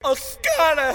Oscar.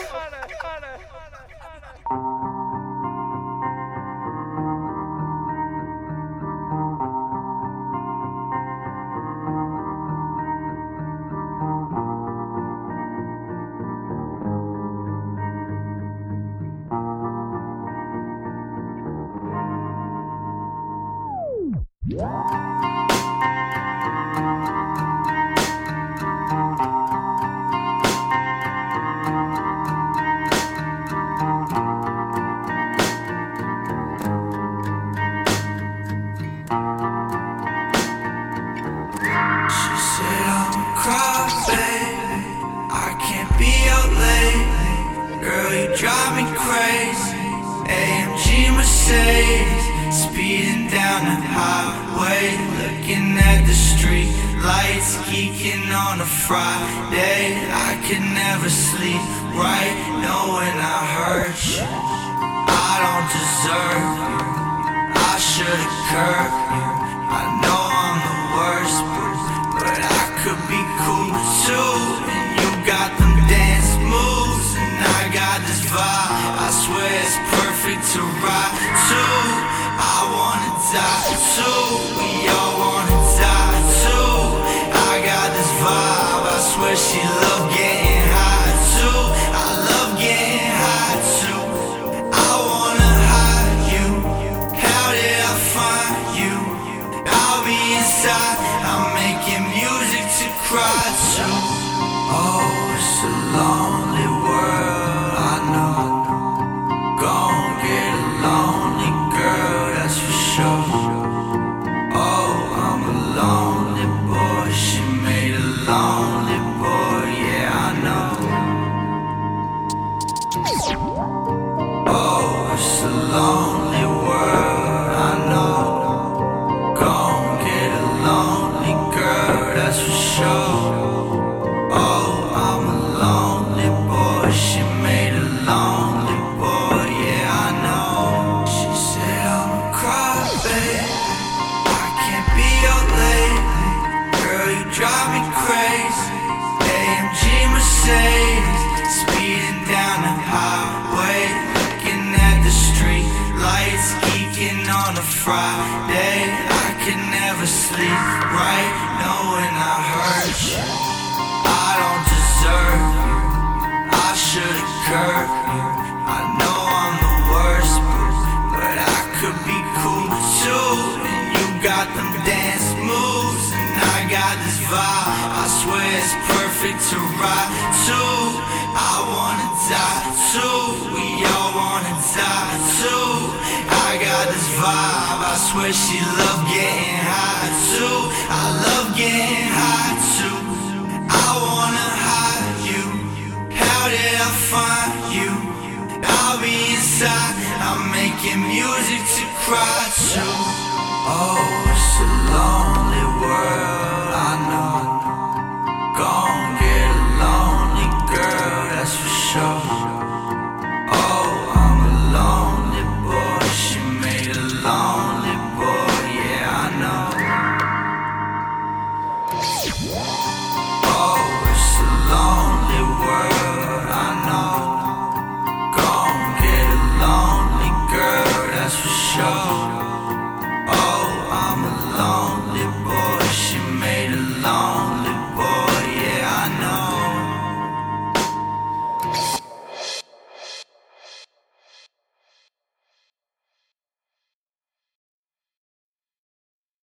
Drive me crazy, AMG Mercedes, speeding down the highway, looking at the street lights, geeking on a Friday. I could never sleep right, knowing I hurt you. I don't deserve you, I should've curbed you. I know I'm the worst, but I could be cool too. And you got them dance moves, and I got this vibe. I swear it's perfect to ride to. I wanna die too, we all wanna die too. I got this vibe, I swear she love getting high too. I love getting high too. I wanna hide you, how did I find you? I'll be inside, I'm making music to cry to. Oh, it's a lonely world, I know. Gon' get a lonely girl, that's for sure. Oh, I'm a lonely boy, she made a lonely boy, yeah, I know. Oh, it's a lonely world, I know. Gon' get a lonely girl, that's for sure. Oh, I'm a lonely boy, she made a lonely boy, yeah, I know. She said I'm a crybaby, I can't be your lady. Girl, you drive me crazy, AMG Mercedes, speeding down the highway, looking at the street lights, geeking on a Friday. I could never sleep right, knowing I hurt you. I don't deserve you, I should've curbed you. I know I'm the worst, but I could be cool too. And you got them dance moves, and I got this vibe. I swear it's perfect to ride to. I wanna die too, we all wanna die too. I got this vibe, I swear she love getting high too. I love getting high too. I wanna hide you, how did I find you? I'll be inside, I'm making music to cry to. Oh, it's a lonely world, I know. Gon' get a lonely girl, that's for sure. Oh, I'm a lonely boy, she made a lonely boy, yeah, I know. Oh, it's a lonely world, I know. Gon' get a lonely girl, that's for sure. Oh, I'm a lonely boy, she made a lonely boy, yeah, I know.